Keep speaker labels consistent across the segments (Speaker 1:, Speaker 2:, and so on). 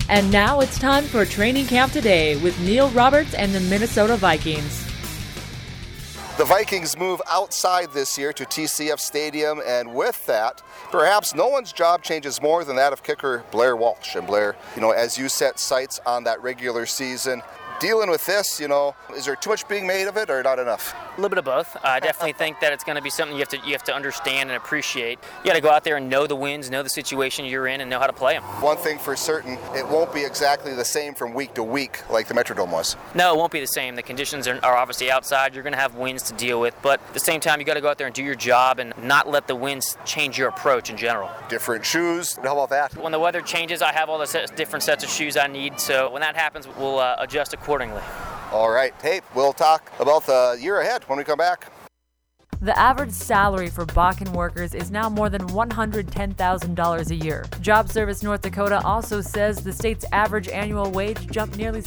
Speaker 1: And now it's time for Training Camp Today with Neil Roberts and the Minnesota Vikings.
Speaker 2: The Vikings move outside this year to TCF Stadium, and with that, perhaps no one's job changes more than that of kicker Blair Walsh. And Blair, as you set sights on that regular season, dealing with this, is there too much being made of it or not enough?
Speaker 3: A little bit of both. I definitely think that it's going to be something you have to understand and appreciate. You got to go out there and know the wins, know the situation you're in, and know how to play them.
Speaker 2: One thing for certain, it won't be exactly the same from week to week like the Metrodome was.
Speaker 3: No, it won't be the same. The conditions are obviously outside. You're going to have winds to deal with, but at the same time, you got to go out there and do your job and not let the winds change your approach in general.
Speaker 2: Different shoes. How about that?
Speaker 3: When the weather changes, I have all the different sets of shoes I need, so when that happens, we'll adjust accordingly.
Speaker 2: All right. Hey, we'll talk about the year ahead when we come back.
Speaker 1: The average salary for Bakken workers is now more than $110,000 a year. Job Service North Dakota also says the state's average annual wage jumped nearly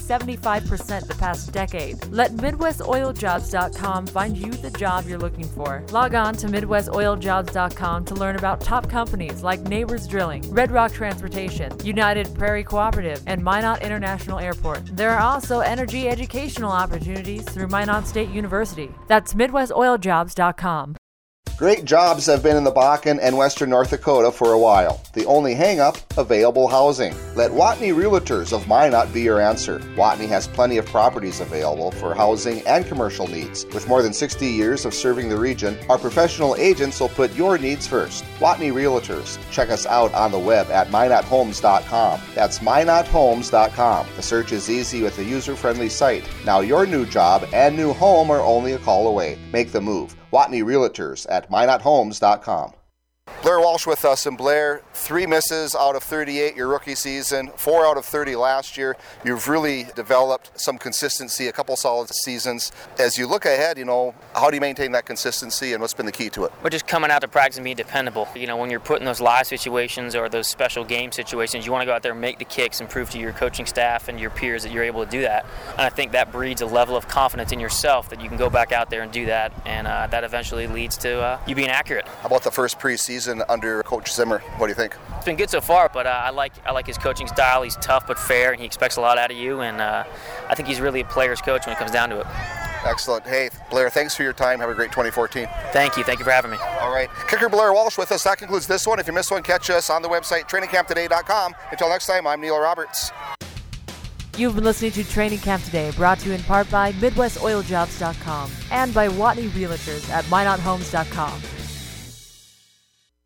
Speaker 1: 75% the past decade. Let MidwestOilJobs.com find you the job you're looking for. Log on to MidwestOilJobs.com to learn about top companies like Neighbors Drilling, Red Rock Transportation, United Prairie Cooperative, and Minot International Airport. There are also energy educational opportunities through Minot State University. That's MidwestOilJobs.com.
Speaker 2: Great jobs have been in the Bakken and western North Dakota for a while. The only hang-up, available housing. Let Watney Realtors of Minot be your answer. Watney has plenty of properties available for housing and commercial needs. With more than 60 years of serving the region, our professional agents will put your needs first. Watney Realtors. Check us out on the web at MinotHomes.com. That's MinotHomes.com. The search is easy with a user-friendly site. Now your new job and new home are only a call away. Make the move. Watney Realtors at MinotHomes.com. Blair Walsh with us, and Blair, 3 misses out of 38 your rookie season, 4 out of 30 last year. You've really developed some consistency, a couple solid seasons. As you look ahead, how do you maintain that consistency, and what's been the key to it?
Speaker 3: We're just coming out to practice and being dependable. When you're put in those live situations or those special game situations, you want to go out there and make the kicks and prove to your coaching staff and your peers that you're able to do that. And I think that breeds a level of confidence in yourself that you can go back out there and do that, and that eventually leads to you being accurate.
Speaker 2: How about the first preseason under Coach Zimmer? What do you think?
Speaker 3: It's been good so far, but I like his coaching style. He's tough but fair, and he expects a lot out of you, and I think he's really a player's coach when it comes down to it.
Speaker 2: Excellent. Hey, Blair, thanks for your time. Have a great 2014.
Speaker 3: Thank you for having me.
Speaker 2: All right. Kicker Blair Walsh with us. That concludes this one. If you missed one, catch us on the website, trainingcamptoday.com. Until next time, I'm Neil Roberts.
Speaker 1: You've been listening to Training Camp Today, brought to you in part by MidwestOilJobs.com and by Watney Realtors at MinotHomes.com.